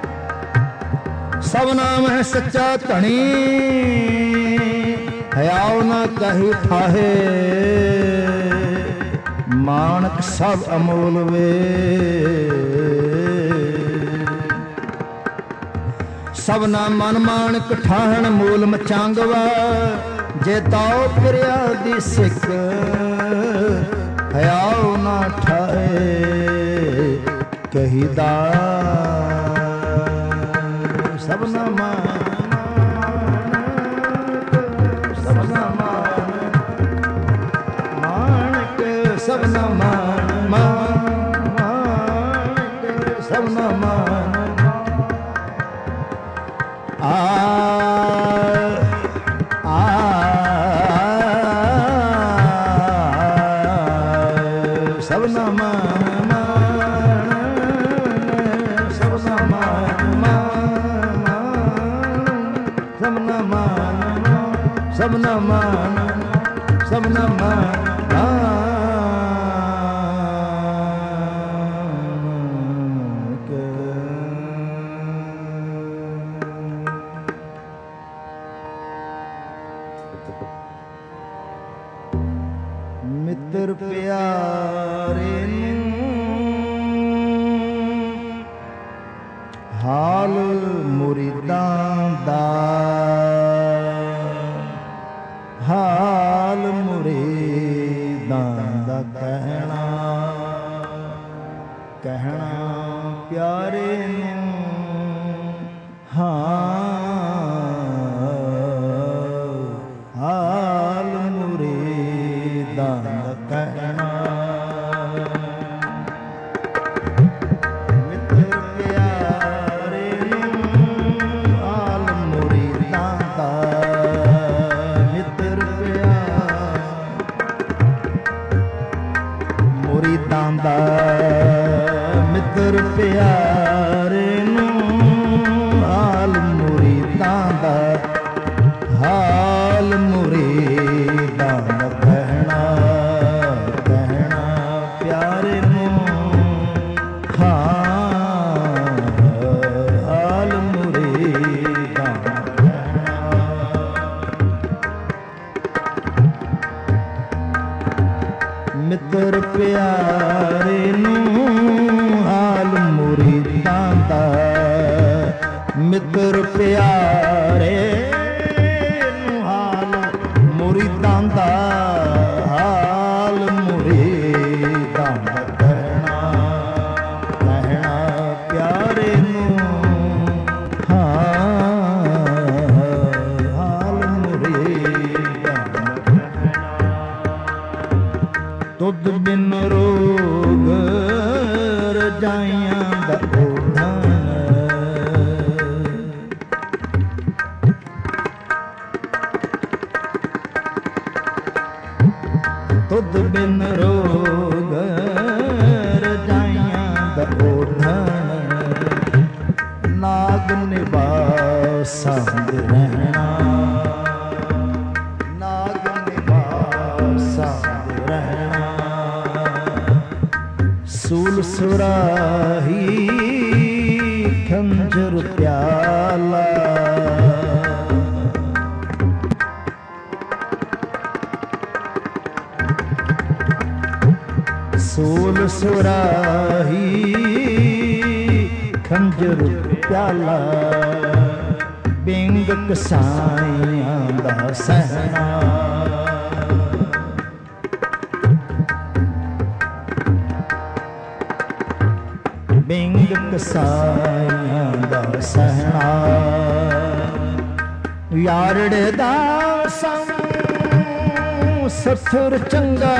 सब नाम है सच्चा धनी हियाओ ना कही ठाहे माणक सब अमोल वे सब ना मन माणक ठाहण मूल मचांगवा जे ताओ प्रिया दी सिख हियाओ ना ठाए कहीदा सब ना मानक सब ना मानक सब ना मान सब न मान सब न मान ਸਭਨਾ ਮਾਨਣਾ ਸਭਨਾ ਮਾਨਣਾ ਸਭਨਾ ਮਾਨਣਾ ਮਿੱਤਰ ਪਿਆਰੇ ਹਾਲ ਮੁਰੀਦਾਂ ਦਾ ਹਾਲ ਮੁਰੀਦਾਂ ਦਾ ਕਹਿਣਾ ਪਿਆਰੇ ਨੂੰ ਹਾਲ ਮੁਰੀਦਾਂ ਦਾ ਕਹਿਣਾ ਮਿੱਤਰ ਪਿਆਰੇ ਨੂੰ ਹਾਲ ਮੁਰੀਦਾਂ ਦਾ ਹਾਲ ਮੁਰੀਦਾਂ ਦਾ ਕਹਿਣਾ ਪਿਆਰੇ ਨੂੰ ਹਾਲ ਮੁਰੀਦਾਂ ਦਾ ਮਿੱਤਰ ਪਿਆਰੇ ਨੂੰ ਹਾਲ ਮੁਰੀਦਾਂ ਦਾ ਮਿੱਤਰ ਪਿਆਰੇ ਨੂੰ ਹਾਲ ਮੁਰੀਦਾਂ ਦਾ ਹਾਲ ਮੁਰੀਦਾਂ ਦਾ ਕਹਿਣਾ ਪਿਆਰੇ ਨੂੰ ਹਾਲ ਮੁਰੀਦਾਂ ਤੁਧ ਬਿਨ ਰੋਗ ਰਜਾਈਆਂ ਦਾ ਓਢਣ ਤੁਧ ਬਿਨ ਰੋਗ ਰਜਾਈਆਂ ਦਾ ਓਢਣ ਨਾਗ ਨਿਵਾਸਾਂ ਦੇ ਰਹਿਣਾ ਨਾਗ ਨਿਵਾਸਾਂ ਦੇ ਰਹਿਣਾ ਸੂਲ ਸੁਰਾਹੀ ਖੰਜਰ ਪਿਆਲਾ ਸੂਲ ਸੁਰਾਹੀ ਖੰਜਰ ਪਿਆਲਾ ਬਿੰਗ ਕਸਾਈਆਂ ਦਾ ਸਹਿਣਾ ਬਿੰਗ ਕਸਾਈਆਂ ਦਾ ਸਹਿਣਾ ਯਾਰੜੇ ਦਾ ਸੰਗ ਸਸੁਰ ਚੰਗਾ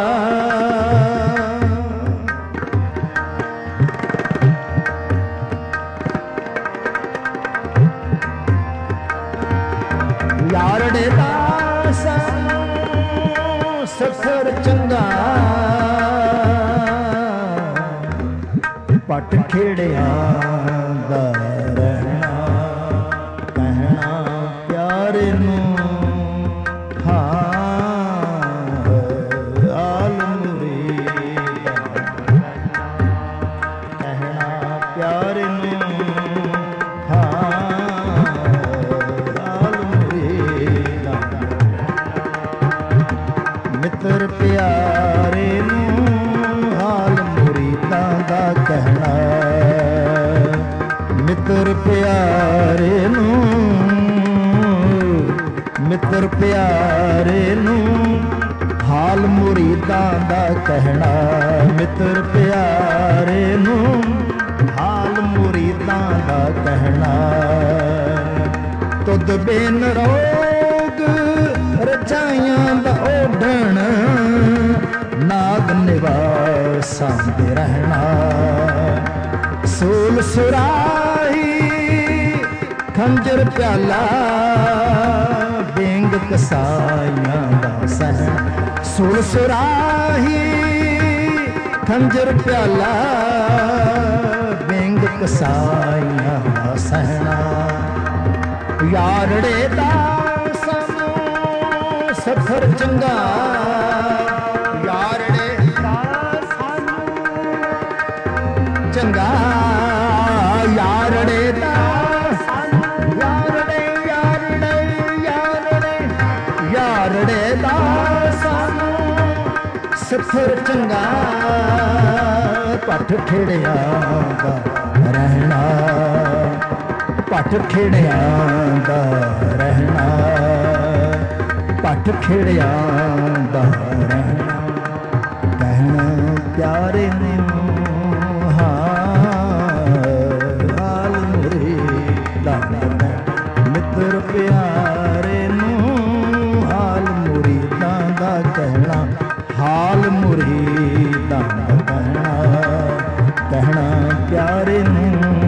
ਯਾਰੜੇ ਦਾ ਸੰਗ ਸਸੁਰ ਚੰਗਾ ਪਟ ਖੇੜਿਆਂ ਦਾ ਰਹਿਣਾ ਕਹਿਣਾ ਪਿਆਰੇ ਨੂੰ ਹਾਲ ਮੁਰੀਦਾਂ ਕਹਿਣਾ ਪਿਆਰੇ ਨੂੰ ਹਾਲ ਮੁਰੀਦਾਂ ਮਿੱਤਰ ਪਿਆਰੇ ਨੂੰ ਹਾਲ ਮੁਰੀਦਾਂ ਦਾ ਕਹਿਣਾ ਮਿੱਤਰ ਪਿਆਰੇ ਨੂੰ ਮਿੱਤਰ ਪਿਆਰੇ ਨੂੰ ਹਾਲ ਮੁਰੀਦਾਂ ਦਾ ਕਹਿਣਾ ਮਿੱਤਰ ਪਿਆਰੇ ਨੂੰ ਹਾਲ ਮੁਰੀਦਾਂ ਦਾ ਕਹਿਣਾ ਤੁਧ ਬਿਨ ਰੋਗ ਰਜਾਈਆਂ ਦਾ ਓਢਣ ਨਾਗ ਨਿਵਾਸਾਂ ਦੇ ਰਹਿਣਾ ਸੂਲ ਸੁਰਾਹੀ ਖੰਜਰ ਪਿਆਲਾ ਬਿੰਗ ਕਸਾਈਆਂ ਦਾ ਸਹਿਣਾ ਸੂਲ ਸੁਰਾਹੀ ਖੰਜਰ ਪਿਆਲਾ ਬਿੰਗ ਕਸਾਈਆਂ ਦਾ ਸਹਿਣਾ ਯਾਰੜੇ ਦਾ ਸਾਨੂੰ ਸਫਰ ਚੰਗਾ, ਯਾਰੜੇ ਦਾ ਸਾਨੂੰ ਚੰਗਾ, ਯਾਰੜੇ ਦਾ ਸਾਨੂੰ ਯਾਰੜੇ ਯਾਰੜੇ ਯਾਰੜੇ ਯਾਰੜੇ ਦਾ ਸਾਨੂੰ ਸਫਰ ਚੰਗਾ, ਪੱਠ ਖੇੜਿਆਂ ਦਾ ਰਹਿਣਾ, ਪੱਠ ਖੇੜਿਆਂ ਦਾ ਰਹਿਣਾ, ਪੱਠ ਖੇੜਿਆਂ ਦਾ ਰਹਿਣਾ, ਕਹਿਣਾ ਪਿਆਰੇ ਨੂੰ ਹਾਲ ਮੁਰੀਦਾਂ ਦਾ, ਮਿੱਤਰ ਪਿਆਰੇ ਨੂੰ ਹਾਲ ਮੁਰੀਦਾਂ ਦਾ ਕਹਿਣਾ, ਹਾਲ ਮੁਰੀਦਾਂ ਦਾ ਕਹਿਣਾ, ਕਹਿਣਾ ਪਿਆਰੇ ਨੂੰ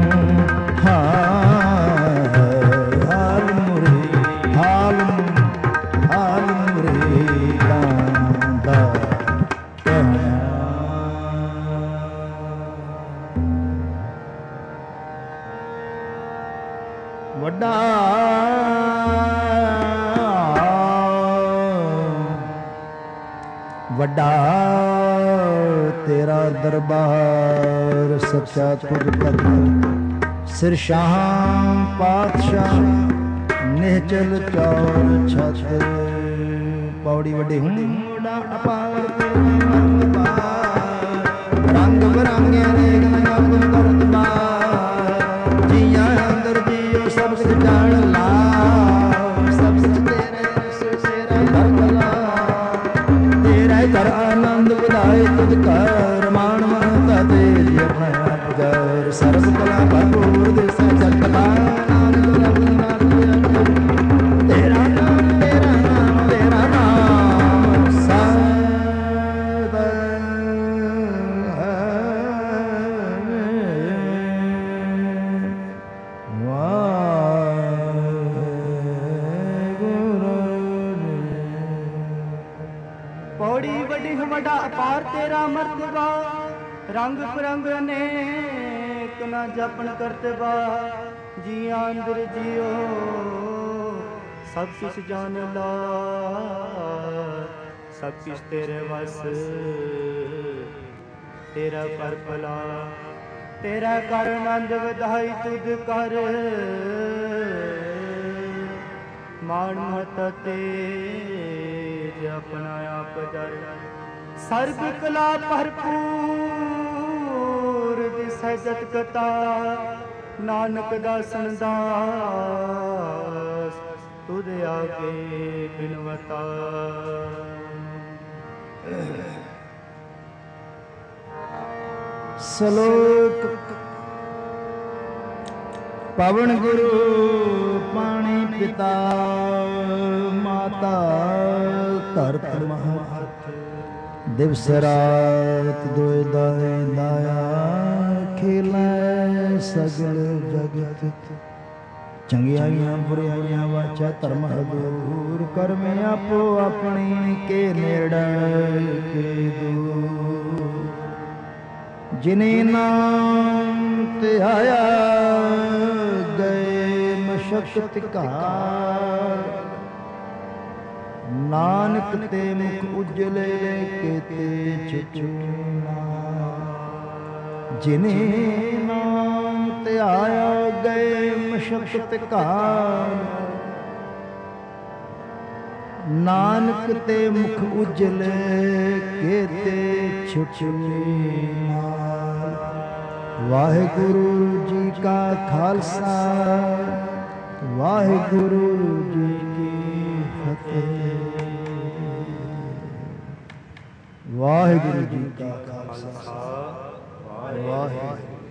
ਵੱਡਾ ਵੱਡਾ ਤੇਰਾ ਦਰਬਾਰ, ਸੱਚਾ ਤੁਝ ਕਦਮ ਸਿਰ ਸ਼ਾਹ ਪਾਤਸ਼ਾਹ ਨਿਹਚਲ ਚੌਰ ਛਤ, ਪੌੜੀ ਵੱਡੀ ਹੁੰਡਾ ਅਪਾਰ ਰੰਗ ਬਰੰਗਿਆਂ ਦੇ ਗੰਗ ਕਰਤ ਬਾਰ, ਜੀਆਂ ਅੰਦਰ ਜੀਓ ਸਭ ਕੁਝ ਜਾਣ ਲਾ, ਸਭ ਕੁਝ ਤੇਰੇ ਤੇਰਾ ਦਰ ਕਲਾ, ਤੇਰਾ ਕਰ ਆਨੰਦ ਵਧਾਏ ਤੁਧ ਕਰ ਮਾਣ ਮਹਤਾ ਦੇ ਜੀ ਆਪਣਾ ਪੁਜਾਰ, ਸਰਬ ਕਲਾ ਭਰਪੂਰ ਦਿਸ ਜਗਤਾ ਨਾਨਕ ਰਬ ਤੇਰਾ ਨਾਮ ਤੇਰਾ ਨਾਮ ਤੇਰਾ ਨਾਮ ਸਦਾ ਪੌੜੀ ਵੱਡੀ ਵੱਡਾ ਅਪਾਰ ਤੇਰਾ ਮਰਤਬਾ, ਰੰਗ ਬਿਰੰਗ ਅਨੇਕ ਨਾ ਜਪਨ ਕਰਤਬਾ, ਜੀਆਂ ਅੰਦਰ ਜੀਓ ਸਭ ਕੁਛ ਜਾਣ ਲਾ, ਸਭ ਕੁਛ ਤੇਰੇ ਵਸ ਤੇਰਾ ਕਰ ਭਲਾ, ਤੇਰਾ ਕਰ ਆਨੰਦ ਵਧਾਈ ਤੁਧ ਕਰ ਮਾਣ ਮਹਤਾ ਤੇਜ ਆਪਣਾ ਆਪ ਜਰ, ਸਰਬ ਕਲਾ ਭਰਪੂਰ ਦਿਸੈ ਜਤ ਕਤਾ, ਨਾਨਕ ਦਾਸਨ ਦਾਸ ਤੁਧ ਆਗੇ ਬਿਨਵਤਾ। ਸਲੋਕ ਪਵਨ ਗੁਰੂ ਪਾਣੀ ਪਿਤਾ, ਮਾਤਾ ਧਰਤ ਮਹਤ, ਦਿਵਸ ਰਾਤ ਦੋਇ ਦਾਏ ਦਾਇਆ, ਖੇਲੈ ਸਗਲ ਜਗਤ, ਚੰਗਿਆਈਆਂ ਬੁਰਾਈਆਂ ਵਾਚਾ ਧਰਮ ਹਦੂਰ, ਕਰਮੇ ਆਪੋ ਆਪਣੀ ਕੇ ਨੇੜੇ ਕੇ ਦੂਰ, ਜਿਨੇ ਨਾਮ ਤੇ ਆਇਆ ਗਏ ਮਸ਼ਕਤ ਘਾਰ, ਨਾਨਕ ਤੇ ਮੁਖ ਉਜਲੇ ਕੇਤੇ ਚਚੂਨਾ, ਜਿਨੇ ਨਾਮ ਤੇ ਆਇਆ ਗਏ ਮਸ਼ਕਤ ਘਾਰ, ਨਾਨਕ ਤੇ ਮੁਖ ਉਜਲੇ ਕੇਤੇ ਚਚੂਨਾ। ਵਾਹਿਗੁਰੂ ਜੀ ਕਾ ਖਾਲਸਾ, ਵਾਹਿਗੁਰੂ ਜੀ ਕੀ ਫਤਿਹ। ਵਾਹਿਗੁਰੂ ਜੀ ਕਾ ਖਾਲਸਾ, ਵਾਹਿਗੁਰੂ।